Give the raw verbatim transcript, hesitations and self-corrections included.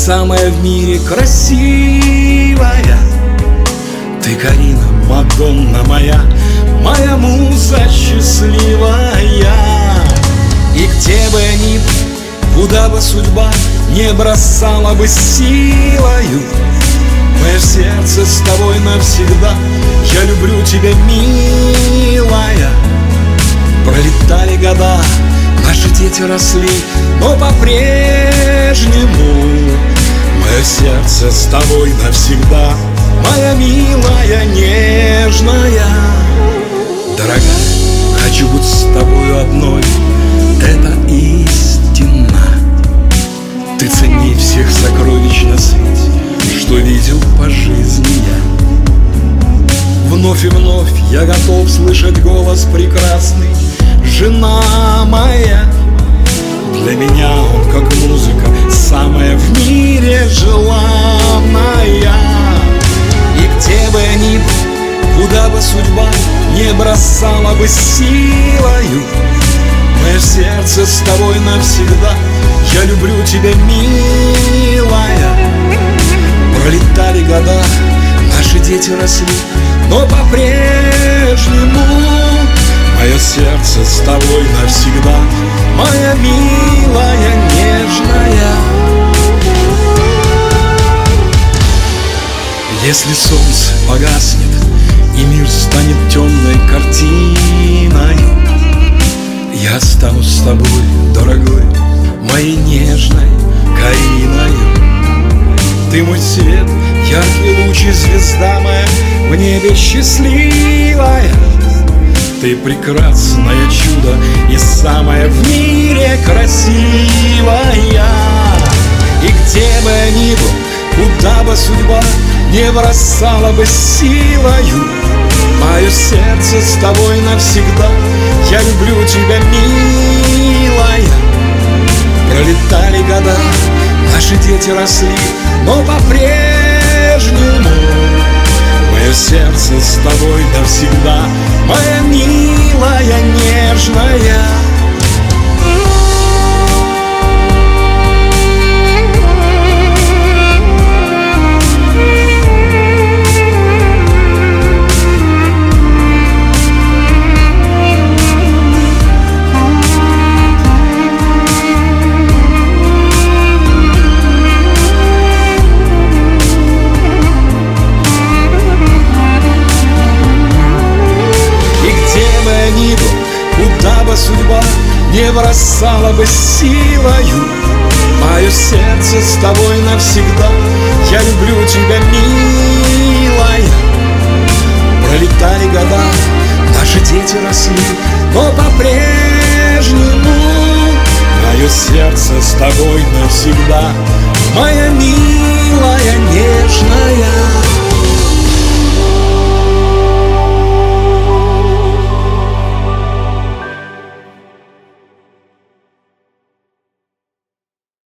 самая в мире красивая. Ты, Карина, Мадонна моя, моя муза счастливая. И где бы я ни был, куда бы судьба не бросала бы силою, мое сердце с тобой навсегда. Я люблю тебя, милая. Пролетали года, наши дети росли, но по-прежнему мое сердце с тобой навсегда. Моя милая, нежная, дорогая, хочу быть с тобою одной, это истина. Ты цени всех сокровищ на свете, что видел по жизни я. Вновь и вновь я готов слышать голос прекрасный: жена моя. Для меня он как музыка, самая в мире желанная. И где бы я ни был, куда бы судьба не бросала бы силою, мое сердце с тобой навсегда. Я люблю тебя, милая. Пролетали года, наши дети росли, но по-прежнему мое сердце с тобой навсегда. Моя милая, нежная. Если солнце погаснет и мир станет темной картиной, я останусь с тобой, дорогой, моей нежной Кариною. Ты мой свет, яркий луч и звезда моя в небе счастливая. Ты прекрасное чудо и самая в мире красивая. И где бы я ни был, куда бы судьба не бросала бы силою, мое сердце с тобой навсегда. Я люблю тебя, милая. Пролетали года, наши дети росли, но по-прежнему мое сердце с тобой навсегда. Моя милая, нежная. Куда бы судьба не бросала бы силою, мое сердце с тобой навсегда. Я люблю тебя, милая. Пролетали года, наши дети росли, но по-прежнему мое сердце с тобой навсегда. Моя милая.